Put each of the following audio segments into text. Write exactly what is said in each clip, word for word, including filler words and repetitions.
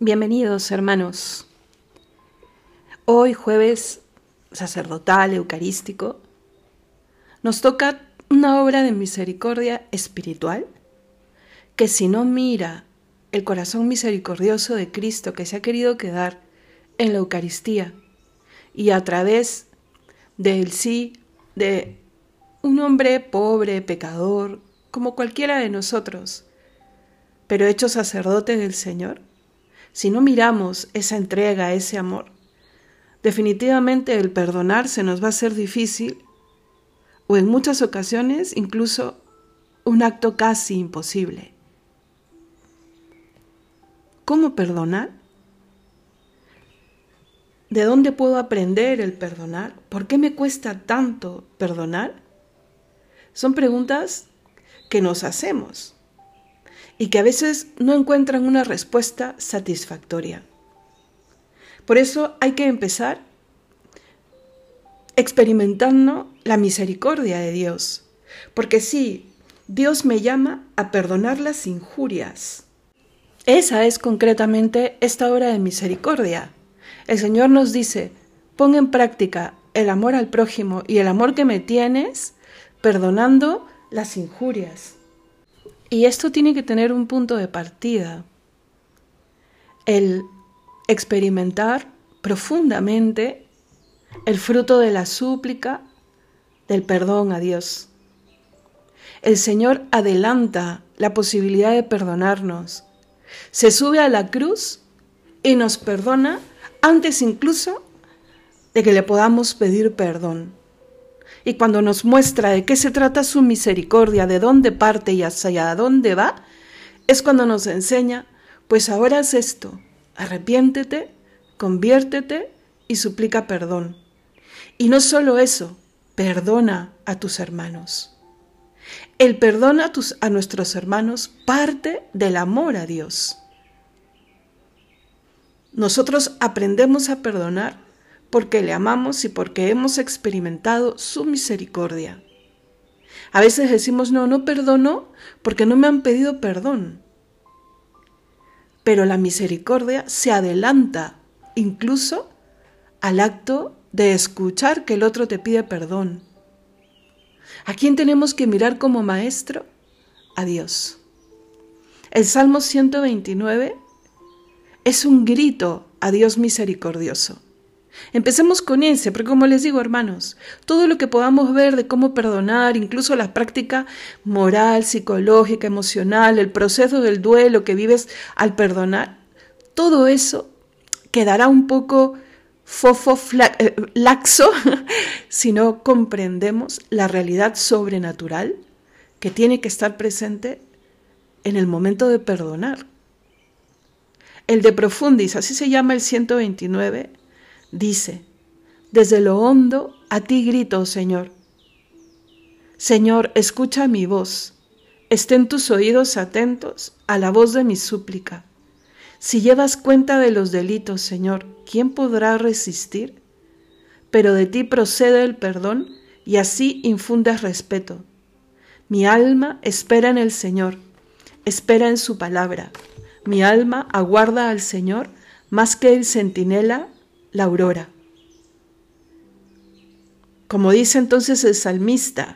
Bienvenidos, hermanos. Hoy, jueves sacerdotal, eucarístico, nos toca una obra de misericordia espiritual que, si no mira el corazón misericordioso de Cristo que se ha querido quedar en la Eucaristía y a través del sí de un hombre pobre, pecador, como cualquiera de nosotros, pero hecho sacerdote del Señor, si no miramos esa entrega, ese amor, definitivamente el perdonar se nos va a hacer difícil o en muchas ocasiones incluso un acto casi imposible. ¿Cómo perdonar? ¿De dónde puedo aprender el perdonar? ¿Por qué me cuesta tanto perdonar? Son preguntas que nos hacemos y que a veces no encuentran una respuesta satisfactoria. Por eso hay que empezar experimentando la misericordia de Dios, porque sí, Dios me llama a perdonar las injurias. Esa es concretamente esta obra de misericordia. El Señor nos dice, pon en práctica el amor al prójimo y el amor que me tienes, perdonando las injurias. Y esto tiene que tener un punto de partida, el experimentar profundamente el fruto de la súplica, del perdón a Dios. El Señor adelanta la posibilidad de perdonarnos, se sube a la cruz y nos perdona antes incluso de que le podamos pedir perdón. Y cuando nos muestra de qué se trata su misericordia, de dónde parte y hacia dónde va, es cuando nos enseña, pues ahora haz esto, arrepiéntete, conviértete y suplica perdón. Y no solo eso, perdona a tus hermanos. El perdón a, tus, a nuestros hermanos parte del amor a Dios. Nosotros aprendemos a perdonar porque le amamos y porque hemos experimentado su misericordia. A veces decimos, no, no perdono porque no me han pedido perdón. Pero la misericordia se adelanta incluso al acto de escuchar que el otro te pide perdón. ¿A quién tenemos que mirar como maestro? A Dios. El Salmo ciento veintinueve es un grito a Dios misericordioso. Empecemos con ese, porque como les digo, hermanos, todo lo que podamos ver de cómo perdonar, incluso la práctica moral, psicológica, emocional, el proceso del duelo que vives al perdonar, todo eso quedará un poco fofo, fla, eh, laxo si no comprendemos la realidad sobrenatural que tiene que estar presente en el momento de perdonar. El de profundis, así se llama el ciento veintinueve, dice, desde lo hondo a ti grito, Señor. Señor, escucha mi voz. Estén tus oídos atentos a la voz de mi súplica. Si llevas cuenta de los delitos, Señor, ¿quién podrá resistir? Pero de ti procede el perdón y así infundes respeto. Mi alma espera en el Señor, espera en su palabra. Mi alma aguarda al Señor más que el centinela la aurora. Como dice entonces el salmista,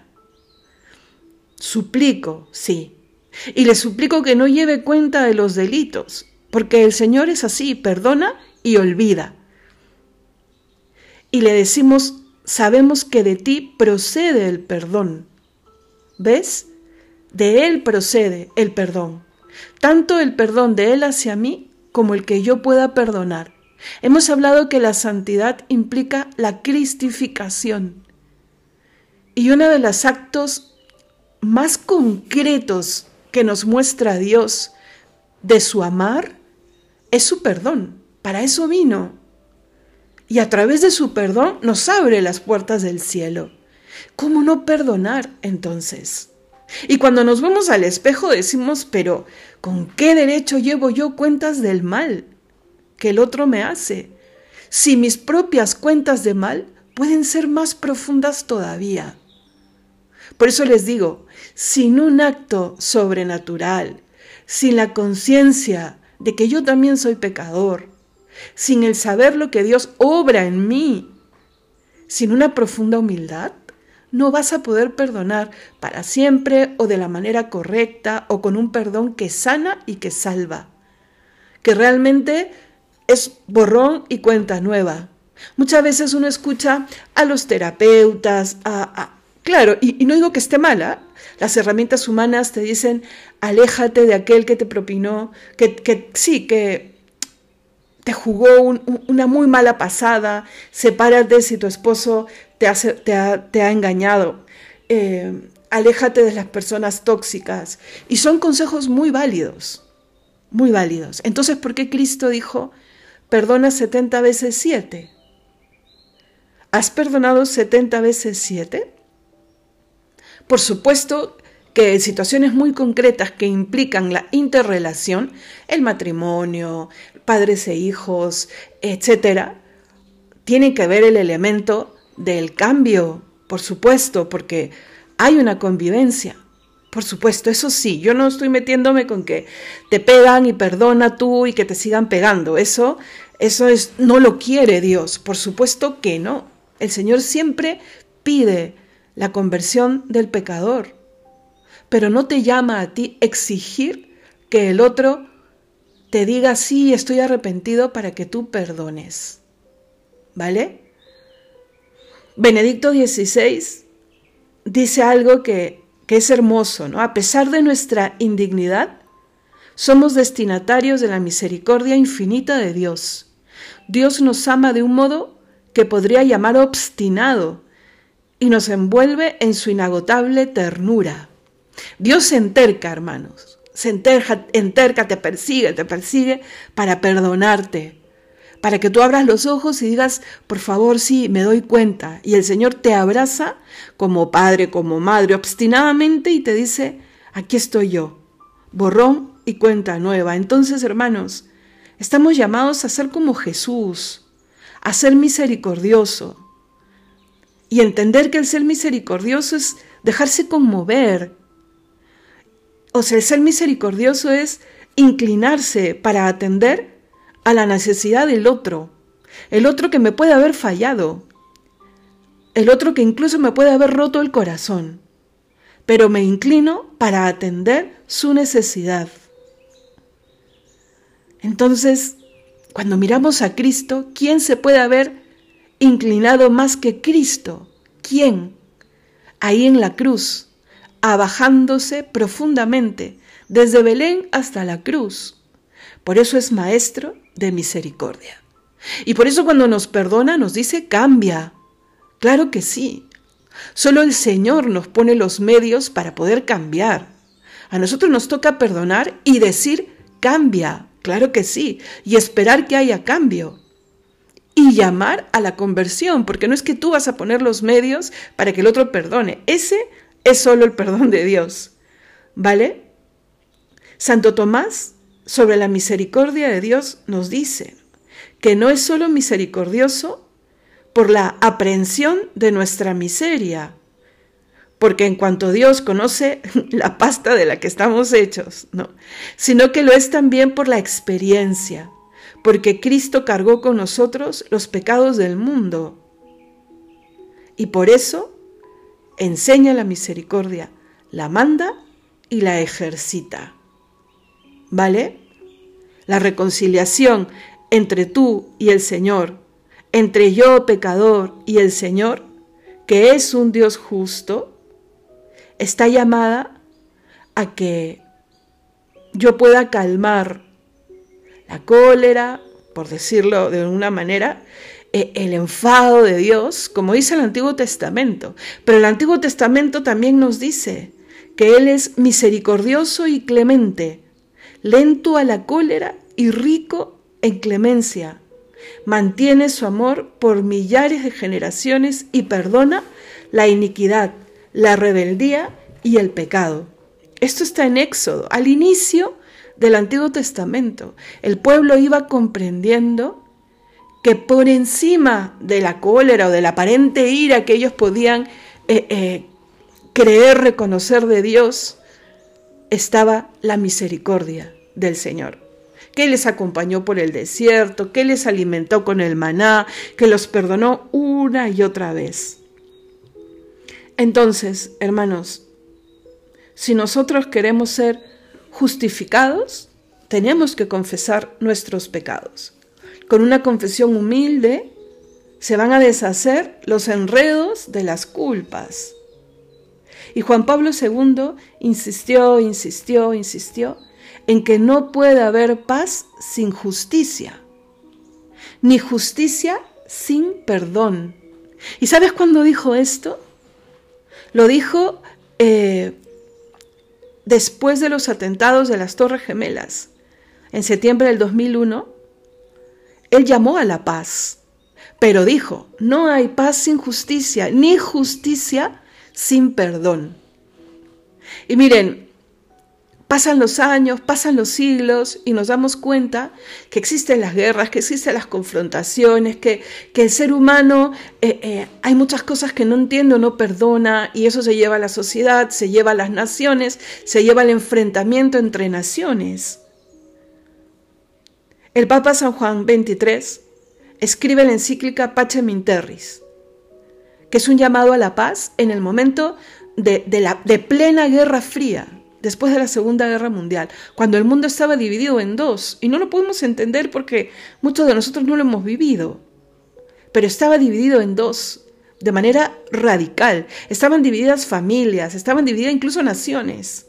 suplico, sí, y le suplico que no lleve cuenta de los delitos, porque el Señor es así, perdona y olvida. Y le decimos, sabemos que de ti procede el perdón. ¿Ves? De Él procede el perdón. Tanto el perdón de Él hacia mí como el que yo pueda perdonar. Hemos hablado que la santidad implica la cristificación. Y uno de los actos más concretos que nos muestra Dios de su amar es su perdón. Para eso vino. Y a través de su perdón nos abre las puertas del cielo. ¿Cómo no perdonar entonces? Y cuando nos vemos al espejo decimos, pero ¿con qué derecho llevo yo cuentas del mal que el otro me hace? Si mis propias cuentas de mal pueden ser más profundas todavía. Por eso les digo, sin un acto sobrenatural, sin la conciencia de que yo también soy pecador, sin el saber lo que Dios obra en mí, sin una profunda humildad, no vas a poder perdonar para siempre o de la manera correcta o con un perdón que sana y que salva, que realmente es borrón y cuenta nueva. Muchas veces uno escucha a los terapeutas, a, a, claro, y, y no digo que esté mala, las herramientas humanas te dicen, aléjate de aquel que te propinó, que, que sí, que te jugó un, un, una muy mala pasada, sepárate si tu esposo te, hace, te, ha, te ha engañado, eh, aléjate de las personas tóxicas. Y son consejos muy válidos, muy válidos. Entonces, ¿por qué Cristo dijo, perdona setenta veces siete? ¿Has perdonado setenta veces siete? Por supuesto que en situaciones muy concretas que implican la interrelación, el matrimonio, padres e hijos, etcétera, tiene que ver el elemento del cambio, por supuesto, porque hay una convivencia. Por supuesto, eso sí, yo no estoy metiéndome con que te pegan y perdona tú y que te sigan pegando. Eso, eso es, no lo quiere Dios, por supuesto que no. El Señor siempre pide la conversión del pecador, pero no te llama a ti exigir que el otro te diga, sí, estoy arrepentido para que tú perdones, ¿vale? Benedicto dieciséis dice algo que, que es hermoso, ¿no? A pesar de nuestra indignidad, somos destinatarios de la misericordia infinita de Dios. Dios nos ama de un modo que podría llamar obstinado, y nos envuelve en su inagotable ternura. Dios se enterca, hermanos, se enterca, enterca, te persigue, te persigue para perdonarte, para que tú abras los ojos y digas, por favor, sí, me doy cuenta. Y el Señor te abraza como padre, como madre, obstinadamente y te dice, aquí estoy yo, borrón y cuenta nueva. Entonces, hermanos, estamos llamados a ser como Jesús, a ser misericordioso. Y entender que el ser misericordioso es dejarse conmover. O sea, el ser misericordioso es inclinarse para atender a la necesidad del otro. El otro que me puede haber fallado. El otro que incluso me puede haber roto el corazón. Pero me inclino para atender su necesidad. Entonces, cuando miramos a Cristo, ¿quién se puede haber inclinado más que Cristo? ¿Quién? Ahí en la cruz, abajándose profundamente, desde Belén hasta la cruz. Por eso es maestro de misericordia. Y por eso cuando nos perdona nos dice, cambia. Claro que sí. Solo el Señor nos pone los medios para poder cambiar. A nosotros nos toca perdonar y decir, cambia. Claro que sí. Y esperar que haya cambio. Y llamar a la conversión, porque no es que tú vas a poner los medios para que el otro perdone. Ese es solo el perdón de Dios, ¿vale? Santo Tomás, sobre la misericordia de Dios, nos dice que no es solo misericordioso por la aprehensión de nuestra miseria, porque en cuanto Dios conoce la pasta de la que estamos hechos, ¿no? Sino que lo es también por la experiencia, porque Cristo cargó con nosotros los pecados del mundo. Y por eso enseña la misericordia, la manda y la ejercita. ¿Vale? La reconciliación entre tú y el Señor, entre yo pecador y el Señor, que es un Dios justo, está llamada a que yo pueda calmar la cólera, por decirlo de alguna manera, el enfado de Dios, como dice el Antiguo Testamento. Pero el Antiguo Testamento también nos dice que Él es misericordioso y clemente, lento a la cólera y rico en clemencia. Mantiene su amor por millares de generaciones y perdona la iniquidad, la rebeldía y el pecado. Esto está en Éxodo, al inicio del Antiguo Testamento. El pueblo iba comprendiendo que por encima de la cólera o de la aparente ira que ellos podían eh, eh, creer, reconocer de Dios, estaba la misericordia del Señor. que les acompañó por el desierto, que les alimentó con el maná, que los perdonó una y otra vez. Entonces, hermanos, si nosotros queremos ser justificados, tenemos que confesar nuestros pecados. Con una confesión humilde se van a deshacer los enredos de las culpas. Y Juan Pablo segundo insistió, insistió, insistió en que no puede haber paz sin justicia, ni justicia sin perdón. ¿Y sabes cuándo dijo esto? Lo dijo eh, después de los atentados de las Torres Gemelas, en septiembre del dos mil uno. Él llamó a la paz, pero dijo, no hay paz sin justicia, ni justicia sin perdón. Y miren, pasan los años, pasan los siglos y nos damos cuenta que existen las guerras, que existen las confrontaciones, que, que el ser humano, eh, eh, hay muchas cosas que no entiende o no perdona, y eso se lleva a la sociedad, se lleva a las naciones, se lleva al enfrentamiento entre naciones. El Papa San Juan veintitrés escribe la encíclica Pacem in Terris, que es un llamado a la paz en el momento de, de, la, de plena Guerra Fría, después de la Segunda Guerra Mundial, cuando el mundo estaba dividido en dos, y no lo podemos entender porque muchos de nosotros no lo hemos vivido, pero estaba dividido en dos, de manera radical. Estaban divididas familias, estaban divididas incluso naciones.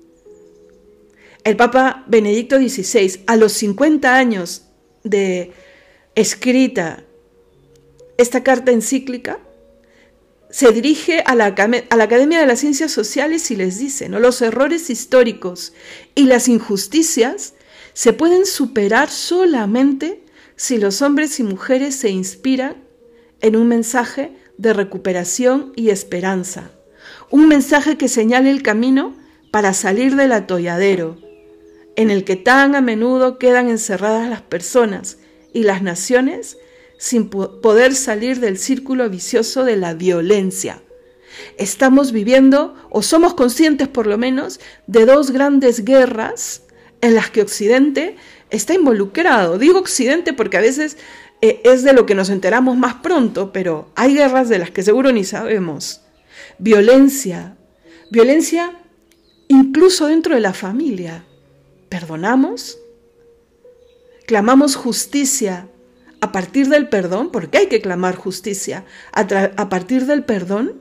El Papa Benedicto dieciséis, a los cincuenta años de escrita esta carta encíclica, se dirige a la, a la Academia de las Ciencias Sociales y les dice, ¿no? Los errores históricos y las injusticias se pueden superar solamente si los hombres y mujeres se inspiran en un mensaje de recuperación y esperanza, un mensaje que señale el camino para salir del atolladero, en el que tan a menudo quedan encerradas las personas y las naciones sin poder salir del círculo vicioso de la violencia. Estamos viviendo, o somos conscientes por lo menos, de dos grandes guerras en las que Occidente está involucrado. Digo Occidente porque a veces eh, es de lo que nos enteramos más pronto, pero hay guerras de las que seguro ni sabemos. Violencia, violencia incluso dentro de la familia. ¿Perdonamos? ¿Clamamos justicia a partir del perdón? Porque hay que clamar justicia a, a partir del perdón,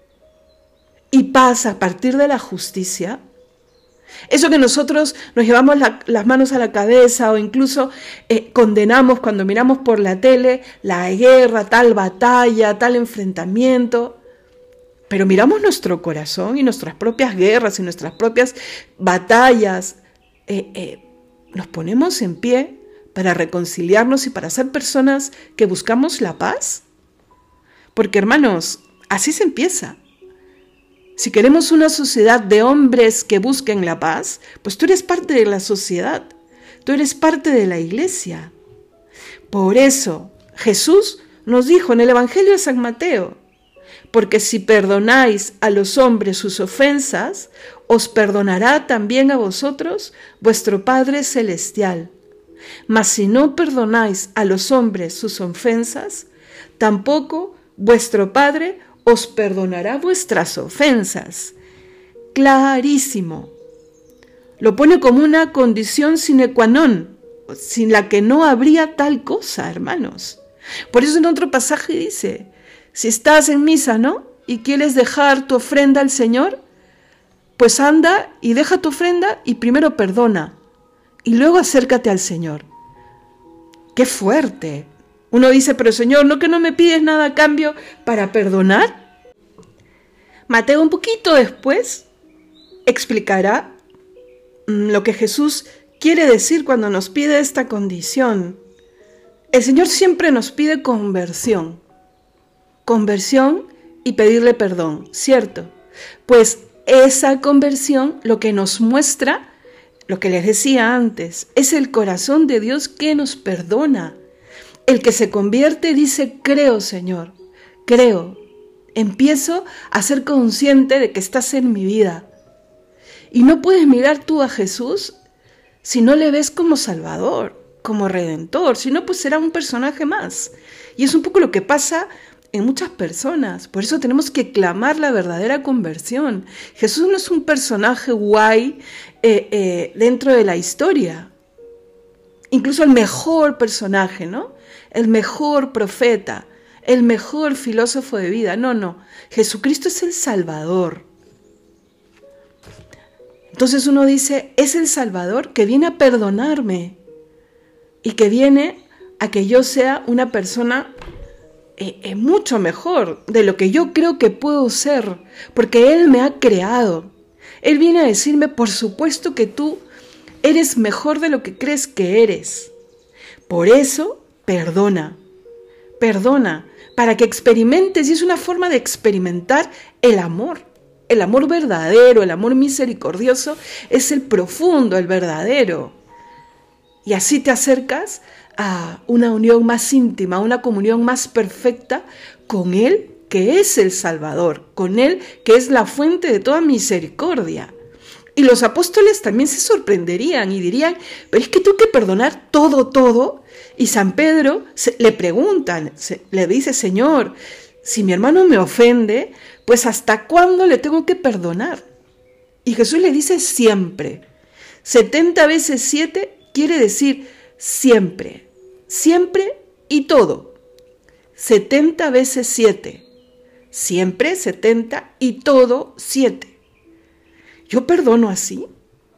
y paz a partir de la justicia. Eso que nosotros nos llevamos la, las manos a la cabeza o incluso eh, condenamos cuando miramos por la tele la guerra, tal batalla, tal enfrentamiento, pero miramos nuestro corazón y nuestras propias guerras y nuestras propias batallas, eh, eh, nos ponemos en pie para reconciliarnos y para ser personas que buscamos la paz. Porque, hermanos, así se empieza. Si queremos una sociedad de hombres que busquen la paz, pues tú eres parte de la sociedad, tú eres parte de la iglesia. Por eso, Jesús nos dijo en el Evangelio de San Mateo, porque si perdonáis a los hombres sus ofensas, os perdonará también a vosotros vuestro Padre Celestial. Mas si no perdonáis a los hombres sus ofensas, tampoco vuestro Padre os perdonará vuestras ofensas. Clarísimo. Lo pone como una condición sine qua non, sin la que no habría tal cosa, hermanos. Por eso en otro pasaje dice, si estás en misa, ¿no?, y quieres dejar tu ofrenda al Señor, pues anda y deja tu ofrenda y primero perdona, y luego acércate al Señor. ¡Qué fuerte! Uno dice, pero Señor, ¿no que no me pides nada a cambio para perdonar? Mateo un poquito después explicará lo que Jesús quiere decir cuando nos pide esta condición. El Señor siempre nos pide conversión. Conversión y pedirle perdón, ¿cierto? Pues esa conversión lo que nos muestra, lo que les decía antes, es el corazón de Dios que nos perdona. El que se convierte dice, creo, Señor, creo. Empiezo a ser consciente de que estás en mi vida. Y no puedes mirar tú a Jesús si no le ves como Salvador, como Redentor? Si no, pues será un personaje más. Y es un poco lo que pasa en muchas personas. Por eso tenemos que clamar la verdadera conversión. Jesús no es un personaje guay eh, eh, dentro de la historia. Incluso el mejor personaje, ¿no? El mejor profeta, el mejor filósofo de vida. No, no. Jesucristo es el Salvador. Entonces uno dice, es el Salvador que viene a perdonarme y que viene a que yo sea una persona eh, eh, mucho mejor de lo que yo creo que puedo ser, porque Él me ha creado. Él viene a decirme, por supuesto que tú eres mejor de lo que crees que eres. Por eso, perdona, perdona, para que experimentes, y es una forma de experimentar el amor. El amor verdadero, el amor misericordioso, es el profundo, el verdadero. Y así te acercas a una unión más íntima, a una comunión más perfecta con Él, que es el Salvador, con Él, que es la fuente de toda misericordia. Y los apóstoles también se sorprenderían y dirían, pero es que tengo que perdonar todo, todo. Y San Pedro se, le preguntan, se, le dice, Señor, si mi hermano me ofende, pues ¿hasta cuándo le tengo que perdonar? Y Jesús le dice siempre. setenta veces siete quiere decir siempre, siempre y todo. setenta veces siete, siempre setenta y todo siete. ¿Yo perdono así?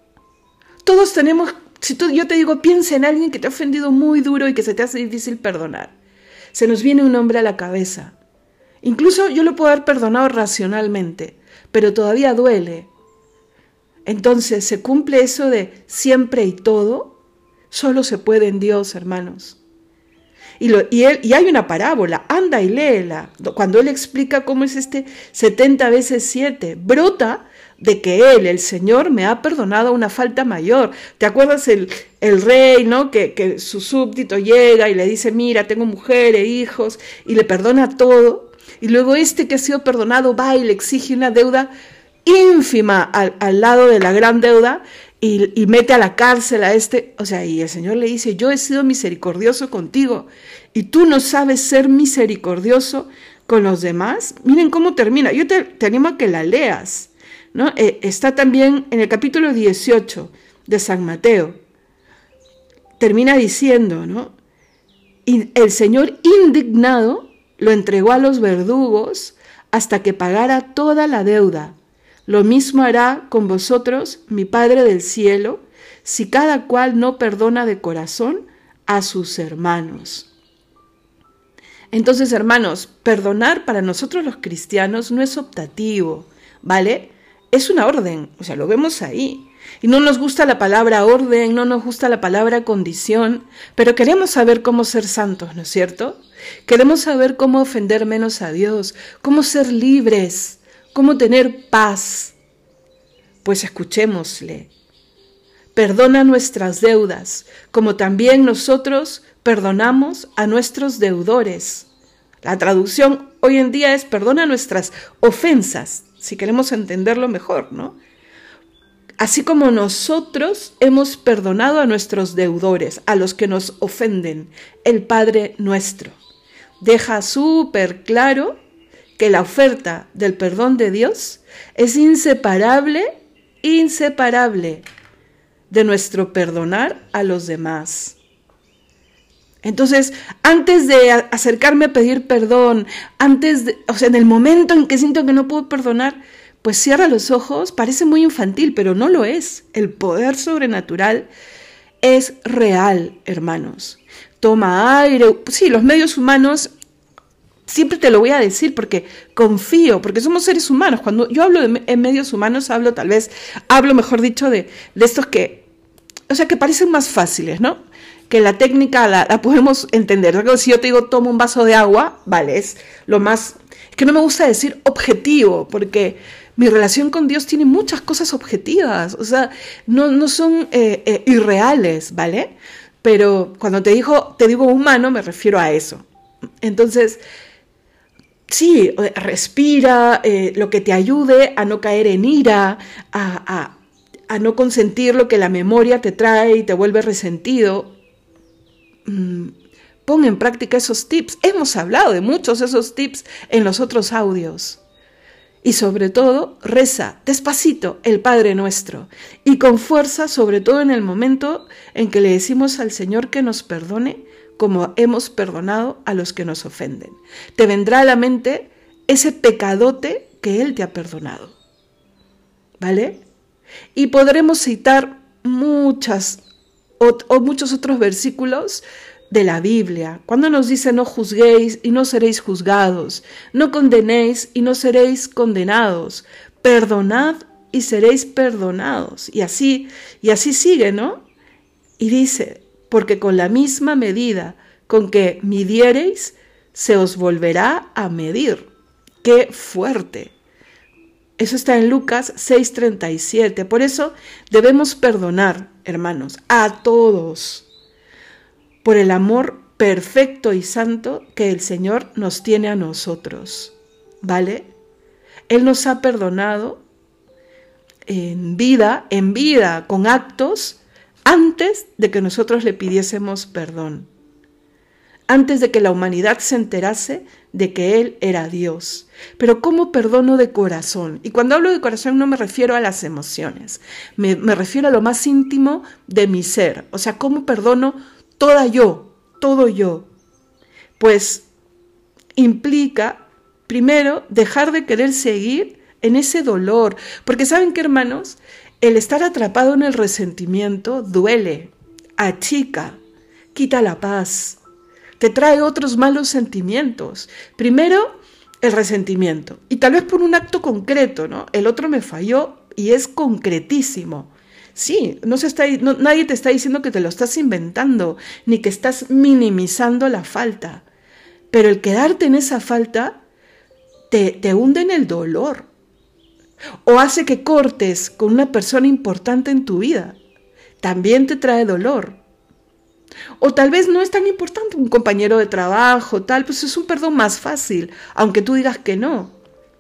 Todos tenemos, si tú, yo te digo, piensa en alguien que te ha ofendido muy duro y que se te hace difícil perdonar. Se nos viene un nombre a la cabeza. Incluso yo lo puedo haber perdonado racionalmente, pero todavía duele. Entonces, ¿se cumple eso de siempre y todo? Solo se puede en Dios, hermanos. Y, lo, y, él, y hay una parábola, anda y léela, cuando Él explica cómo es este setenta veces siete, brota de que Él, el Señor, me ha perdonado una falta mayor. ¿Te acuerdas el, el rey, ¿no? Que, que su súbdito llega y le dice, mira, tengo mujer e hijos, y le perdona todo? Y luego este que ha sido perdonado va y le exige una deuda ínfima al, al lado de la gran deuda y, y mete a la cárcel a este. O sea, y el Señor le dice, yo he sido misericordioso contigo y tú no sabes ser misericordioso con los demás. Miren cómo termina. Yo te, te animo a que la leas, ¿no? Eh, está también en el capítulo dieciocho de San Mateo. Termina diciendo, ¿no? Y el Señor indignado lo entregó a los verdugos hasta que pagara toda la deuda. Lo mismo hará con vosotros mi Padre del cielo, si cada cual no perdona de corazón a sus hermanos. Entonces, hermanos, perdonar para nosotros los cristianos no es optativo, ¿vale? Es una orden, o sea, lo vemos ahí. Y no nos gusta la palabra orden, no nos gusta la palabra condición, pero queremos saber cómo ser santos, ¿no es cierto? Queremos saber cómo ofender menos a Dios, cómo ser libres, cómo tener paz. Pues escuchémosle. Perdona nuestras deudas, como también nosotros perdonamos a nuestros deudores. La traducción hoy en día es perdona nuestras ofensas, si queremos entenderlo mejor, ¿no? Así como nosotros hemos perdonado a nuestros deudores, a los que nos ofenden, el Padre nuestro. Deja súper claro que la oferta del perdón de Dios es inseparable, inseparable de nuestro perdonar a los demás. Entonces, antes de acercarme a pedir perdón, antes de, o sea, en el momento en que siento que no puedo perdonar, pues cierra los ojos. Parece muy infantil, pero no lo es. El poder sobrenatural es real, hermanos. Toma aire. Sí, los medios humanos, siempre te lo voy a decir porque confío, porque somos seres humanos. Cuando yo hablo de en medios humanos, hablo tal vez, hablo mejor dicho de, de estos que, o sea, que parecen más fáciles, ¿no? Que la técnica la, la podemos entender. Si yo te digo, toma un vaso de agua, vale, es lo más, es que no me gusta decir objetivo, porque mi relación con Dios tiene muchas cosas objetivas, o sea, no, no son eh, eh, irreales, ¿vale? Pero cuando te digo, te digo humano, me refiero a eso. Entonces, sí, respira, eh, lo que te ayude a no caer en ira, a, a, a no consentir lo que la memoria te trae y te vuelve resentido. Mm, pon en práctica esos tips. Hemos hablado de muchos de esos tips en los otros audios. Y sobre todo, reza despacito el Padre Nuestro y con fuerza, sobre todo en el momento en que le decimos al Señor que nos perdone como hemos perdonado a los que nos ofenden. Te vendrá a la mente ese pecadote que Él te ha perdonado. ¿Vale? Y podremos citar muchas o, o muchos otros versículos de la Biblia, cuando nos dice no juzguéis y no seréis juzgados, no condenéis y no seréis condenados, perdonad y seréis perdonados. Y así, y así sigue, ¿no? Y dice, porque con la misma medida con que midiereis, se os volverá a medir. ¡Qué fuerte! Eso está en Lucas seis treinta y siete. Por eso debemos perdonar, hermanos, a todos, por el amor perfecto y santo que el Señor nos tiene a nosotros, ¿vale? Él nos ha perdonado en vida, en vida, con actos, antes de que nosotros le pidiésemos perdón, antes de que la humanidad se enterase de que Él era Dios. Pero ¿cómo perdono de corazón? Y cuando hablo de corazón no me refiero a las emociones, me, me refiero a lo más íntimo de mi ser. O sea, ¿cómo perdono toda yo, todo yo? Pues implica, primero, dejar de querer seguir en ese dolor. Porque ¿saben qué, hermanos? El estar atrapado en el resentimiento duele, achica, quita la paz, te trae otros malos sentimientos. Primero, el resentimiento. Y tal vez por un acto concreto, ¿no? El otro me falló y es concretísimo. Sí, no se está, no, nadie te está diciendo que te lo estás inventando, ni que estás minimizando la falta. Pero el quedarte en esa falta te, te hunde en el dolor. O hace que cortes con una persona importante en tu vida. También te trae dolor. O tal vez no es tan importante un compañero de trabajo, tal, pues es un perdón más fácil, aunque tú digas que no.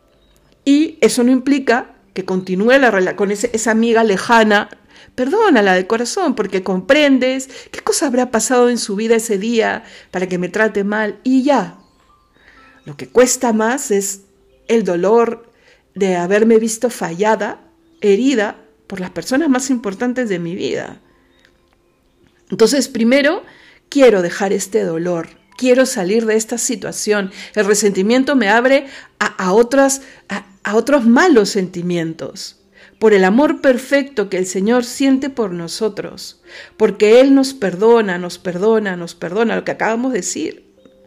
Y eso no implica que continúe la relación con ese, esa amiga lejana. Perdónala de corazón, porque comprendes qué cosa habrá pasado en su vida ese día para que me trate mal y ya. Lo que cuesta más es el dolor de haberme visto fallada, herida por las personas más importantes de mi vida. Entonces, primero, quiero dejar este dolor, quiero salir de esta situación. El resentimiento me abre a, a, otras, a, a otros malos sentimientos. Por el amor perfecto que el Señor siente por nosotros, porque Él nos perdona, nos perdona, nos perdona, lo que acabamos de decir.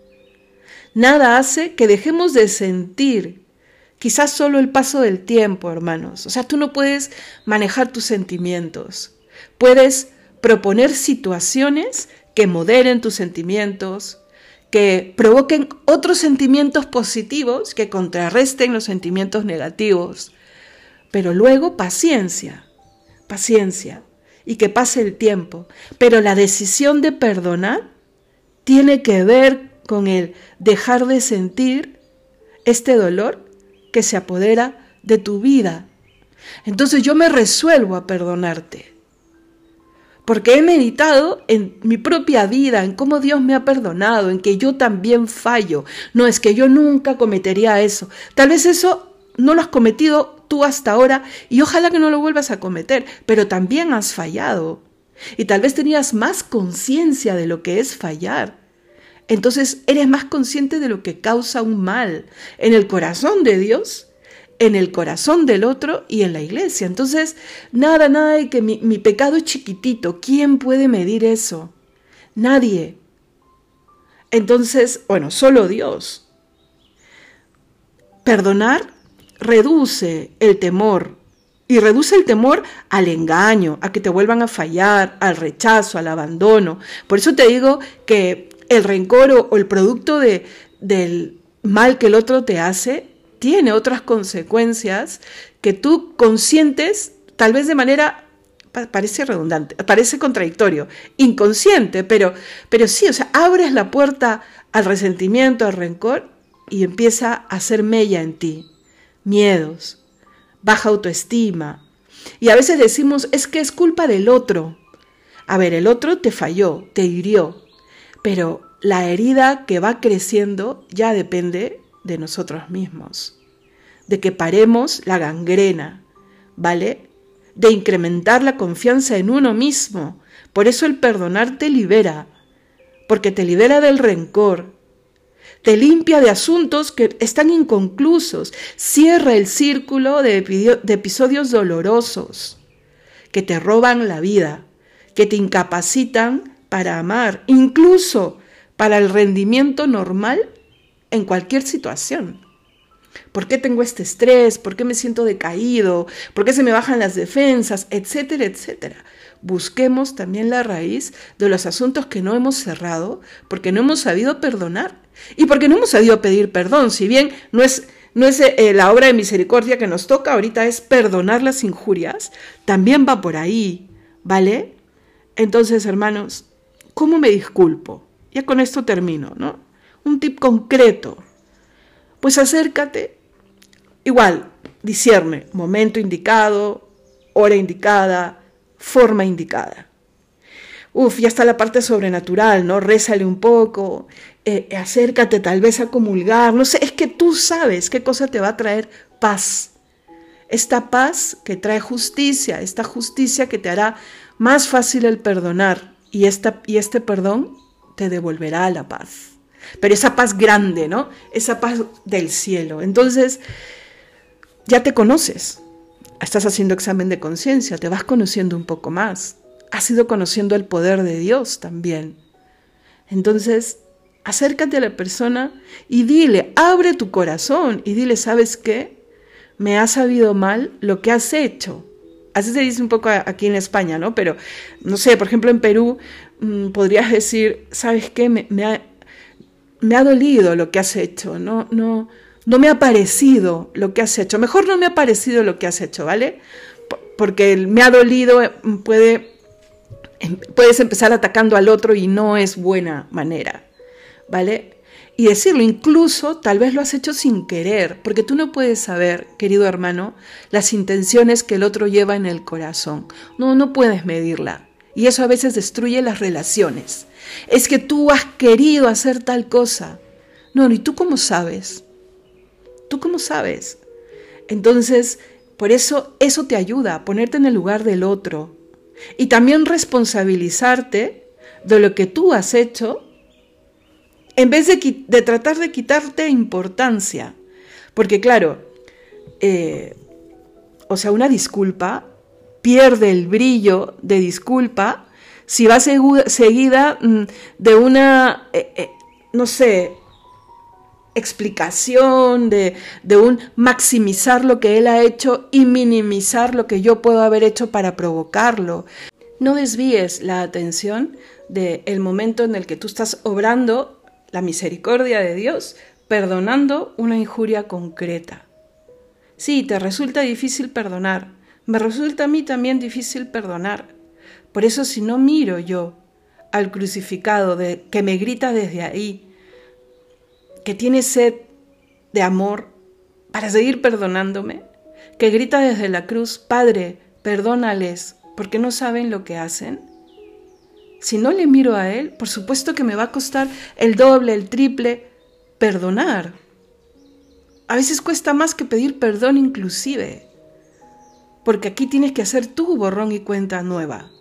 Nada hace que dejemos de sentir, quizás solo el paso del tiempo, hermanos. O sea, tú no puedes manejar tus sentimientos. Puedes proponer situaciones que moderen tus sentimientos, que provoquen otros sentimientos positivos que contrarresten los sentimientos negativos. Pero luego paciencia, paciencia, y que pase el tiempo. Pero la decisión de perdonar tiene que ver con el dejar de sentir este dolor que se apodera de tu vida. Entonces yo me resuelvo a perdonarte, porque he meditado en mi propia vida, en cómo Dios me ha perdonado, en que yo también fallo. No, es que yo nunca cometería eso. Tal vez eso no lo has cometido tú hasta ahora y ojalá que no lo vuelvas a cometer, pero también has fallado. Y tal vez tenías más conciencia de lo que es fallar. Entonces eres más consciente de lo que causa un mal en el corazón de Dios, en el corazón del otro y en la iglesia. Entonces, nada, nada de que mi, mi pecado es chiquitito. ¿Quién puede medir eso? Nadie. Entonces, bueno, solo Dios. Perdonar reduce el temor y reduce el temor al engaño, a que te vuelvan a fallar, al rechazo, al abandono. Por eso te digo que el rencor o, o el producto de, del mal que el otro te hace tiene otras consecuencias que tú consientes, tal vez de manera, parece redundante, parece contradictorio, inconsciente, pero, pero sí, o sea, abres la puerta al resentimiento, al rencor y empieza a hacer mella en ti. Miedos, baja autoestima, Y a veces decimos, es que es culpa del otro. A ver, el otro te falló, te hirió, pero la herida que va creciendo ya depende de nosotros mismos, de que paremos la gangrena, ¿vale? De incrementar la confianza en uno mismo. Por eso el perdonar te libera, porque te libera del rencor, te limpia de asuntos que están inconclusos, cierra el círculo de, de episodios dolorosos que te roban la vida, que te incapacitan para amar, incluso para el rendimiento normal en cualquier situación. ¿Por qué tengo este estrés? ¿Por qué me siento decaído? ¿Por qué se me bajan las defensas? Etcétera, etcétera. Busquemos también la raíz de los asuntos que no hemos cerrado porque no hemos sabido perdonar y porque no hemos sabido pedir perdón. Si bien no es, no es eh, la obra de misericordia que nos toca, ahorita es perdonar las injurias, también va por ahí, ¿vale? Entonces, hermanos, ¿cómo me disculpo? Ya con esto termino, ¿no? Un tip concreto. Pues acércate, igual, discierne, momento indicado, hora indicada, forma indicada. Uf, ya está la parte sobrenatural, ¿no? Rézale un poco, eh, acércate tal vez a comulgar, no sé, es que tú sabes qué cosa te va a traer paz. Esta paz que trae justicia, esta justicia que te hará más fácil el perdonar y, esta, y este perdón te devolverá la paz. Pero esa paz grande, ¿no? Esa paz del cielo. Entonces, ya te conoces. Estás haciendo examen de conciencia, te vas conociendo un poco más. Has ido conociendo el poder de Dios también. Entonces, acércate a la persona y dile, abre tu corazón y dile, ¿sabes qué? Me ha sabido mal lo que has hecho. Así se dice un poco aquí en España, ¿no? Pero, no sé, por ejemplo, en Perú mmm, podrías decir, ¿sabes qué? Me, me, ha, me ha dolido lo que has hecho, no, no, no me ha parecido lo que has hecho. Mejor no me ha parecido lo que has hecho, ¿vale? Porque el me ha dolido puede, puedes empezar atacando al otro y no es buena manera, ¿vale? Y decirlo, incluso tal vez lo has hecho sin querer, porque tú no puedes saber, querido hermano, las intenciones que el otro lleva en el corazón. No, no puedes medirla. Y eso a veces destruye las relaciones. Es que tú has querido hacer tal cosa. No, ¿y tú cómo sabes? ¿Tú cómo sabes? Entonces, por eso, eso te ayuda a ponerte en el lugar del otro. Y también responsabilizarte de lo que tú has hecho en vez de, de tratar de quitarte importancia. Porque claro, eh, o sea, una disculpa pierde el brillo de disculpa si va segu- seguida mm, de una, eh, eh, no sé, explicación, de, de un maximizar lo que él ha hecho y minimizar lo que yo puedo haber hecho para provocarlo. No desvíes la atención del momento en el que tú estás obrando la misericordia de Dios, perdonando una injuria concreta. Sí, te resulta difícil perdonar. Me resulta a mí también difícil perdonar. Por eso si no miro yo al crucificado de, que me grita desde ahí, que tiene sed de amor para seguir perdonándome, que grita desde la cruz, Padre, perdónales, porque no saben lo que hacen. Si no le miro a él, por supuesto que me va a costar el doble, el triple, perdonar. A veces cuesta más que pedir perdón inclusive, porque aquí tienes que hacer tu borrón y cuenta nueva.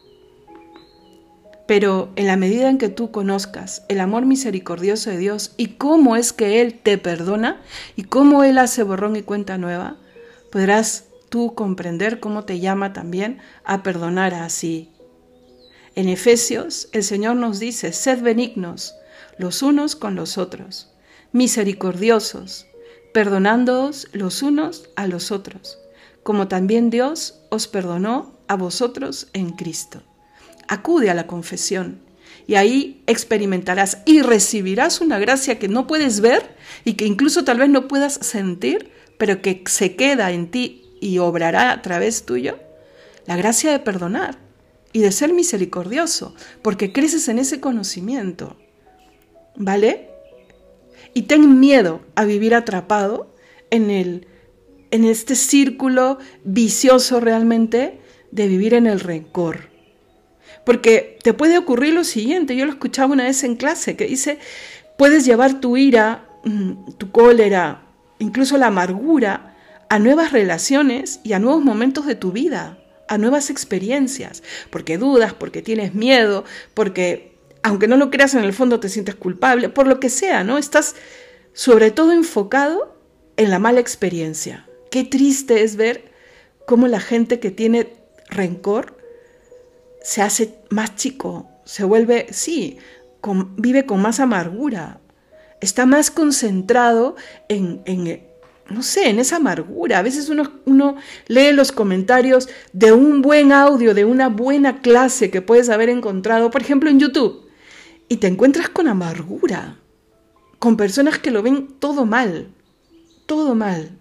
Pero en la medida en que tú conozcas el amor misericordioso de Dios y cómo es que Él te perdona y cómo Él hace borrón y cuenta nueva, podrás tú comprender cómo te llama también a perdonar así. En Efesios, el Señor nos dice, sed benignos los unos con los otros, misericordiosos, perdonándoos los unos a los otros, como también Dios os perdonó a vosotros en Cristo. Acude a la confesión y ahí experimentarás y recibirás una gracia que no puedes ver y que incluso tal vez no puedas sentir, pero que se queda en ti y obrará a través tuyo, la gracia de perdonar y de ser misericordioso, porque creces en ese conocimiento, ¿vale? Y ten miedo a vivir atrapado en el en este círculo vicioso realmente de vivir en el rencor. Porque te puede ocurrir lo siguiente, yo lo escuchaba una vez en clase, que dice, puedes llevar tu ira, tu cólera, incluso la amargura, a nuevas relaciones y a nuevos momentos de tu vida, a nuevas experiencias, porque dudas, porque tienes miedo, porque aunque no lo creas en el fondo te sientes culpable, por lo que sea, ¿no? Estás sobre todo enfocado en la mala experiencia. Qué triste es ver cómo la gente que tiene rencor se hace más chico, se vuelve, sí, con, vive con más amargura, está más concentrado en, en, no sé, en esa amargura. A veces uno, uno lee los comentarios de un buen audio, de una buena clase que puedes haber encontrado, por ejemplo en YouTube, y te encuentras con amargura, con personas que lo ven todo mal, todo mal.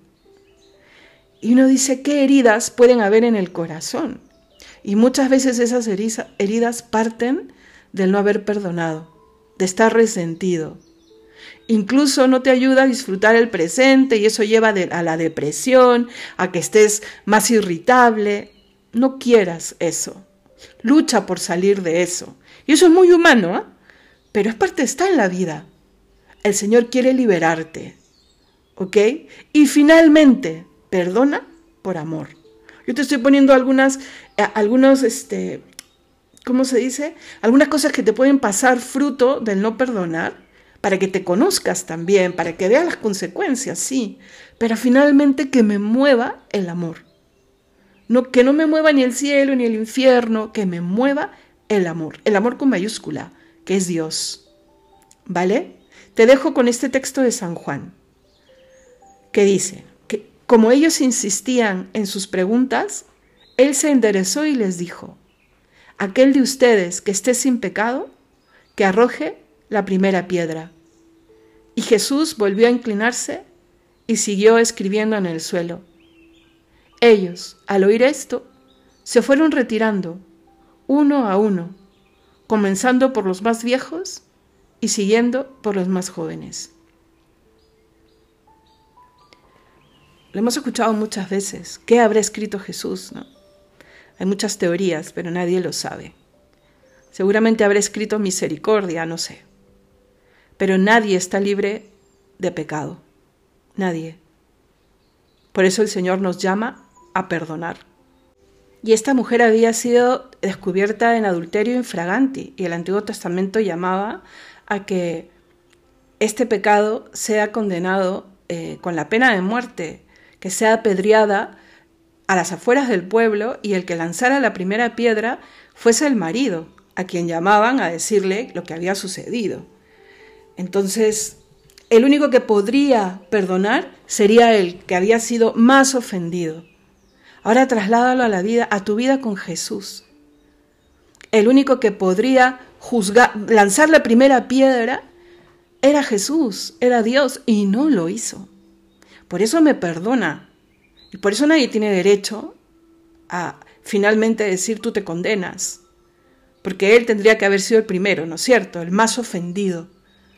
Y uno dice, ¿qué heridas pueden haber en el corazón? Y muchas veces esas heridas parten del no haber perdonado, de estar resentido. Incluso no te ayuda a disfrutar el presente y eso lleva a la depresión, a que estés más irritable. No quieras eso. Lucha por salir de eso. Y eso es muy humano, ¿eh? Pero es parte, está en la vida. El Señor quiere liberarte, ¿ok? Y finalmente, perdona por amor. Yo te estoy poniendo algunas, algunos, este, ¿cómo se dice? Algunas cosas que te pueden pasar fruto del no perdonar, para que te conozcas también, para que veas las consecuencias, sí, pero finalmente que me mueva el amor. No, que no me mueva ni el cielo ni el infierno, que me mueva el amor, el amor con mayúscula, que es Dios. ¿Vale? Te dejo con este texto de San Juan, que dice, que como ellos insistían en sus preguntas, él se enderezó y les dijo, aquel de ustedes que esté sin pecado, que arroje la primera piedra. Y Jesús volvió a inclinarse y siguió escribiendo en el suelo. Ellos, al oír esto, se fueron retirando, uno a uno, comenzando por los más viejos y siguiendo por los más jóvenes. Lo hemos escuchado muchas veces. ¿Qué habrá escrito Jesús? ¿No? Hay muchas teorías, pero nadie lo sabe. Seguramente habrá escrito misericordia, no sé. Pero nadie está libre de pecado. Nadie. Por eso el Señor nos llama a perdonar. Y esta mujer había sido descubierta en adulterio infraganti, y el Antiguo Testamento llamaba a que este pecado sea condenado eh, con la pena de muerte, que sea apedreada a las afueras del pueblo, y el que lanzara la primera piedra fuese el marido, a quien llamaban a decirle lo que había sucedido. Entonces, el único que podría perdonar sería el que había sido más ofendido. Ahora trasládalo a la vida, a tu vida con Jesús. El único que podría juzgar, lanzar la primera piedra era Jesús, era Dios, y no lo hizo. Por eso me perdona. Y por eso nadie tiene derecho a finalmente decir tú te condenas. Porque Él tendría que haber sido el primero, ¿no es cierto? El más ofendido.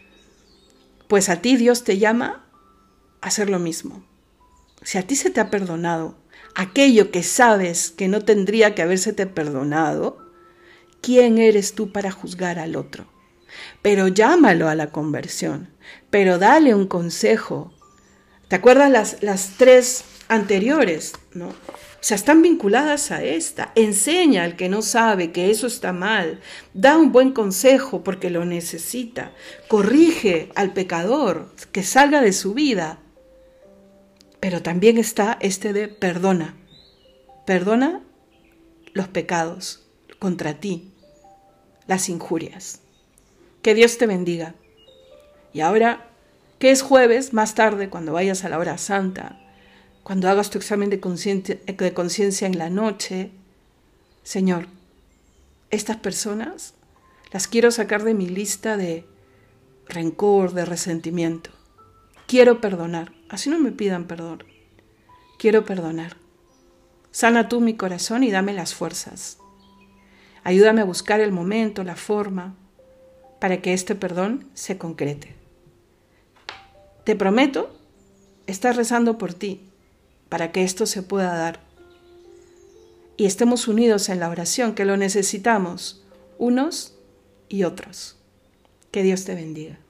Pues a ti Dios te llama a hacer lo mismo. Si a ti se te ha perdonado aquello que sabes que no tendría que habérsete perdonado, ¿quién eres tú para juzgar al otro? Pero llámalo a la conversión, pero dale un consejo. ¿Te acuerdas las, las tres anteriores? ¿No? O sea, están vinculadas a esta. Enseña al que no sabe que eso está mal. Da un buen consejo porque lo necesita. Corrige al pecador que salga de su vida. Pero también está este de perdona. Perdona los pecados contra ti, las injurias. Que Dios te bendiga. Y ahora, que es jueves, más tarde, cuando vayas a la hora santa, cuando hagas tu examen de conciencia en la noche, Señor, estas personas las quiero sacar de mi lista de rencor, de resentimiento. Quiero perdonar, así no me pidan perdón. Quiero perdonar. Sana tú mi corazón y dame las fuerzas. Ayúdame a buscar el momento, la forma, para que este perdón se concrete. Te prometo estar rezando por ti, para que esto se pueda dar. Y estemos unidos en la oración, que lo necesitamos, unos y otros. Que Dios te bendiga.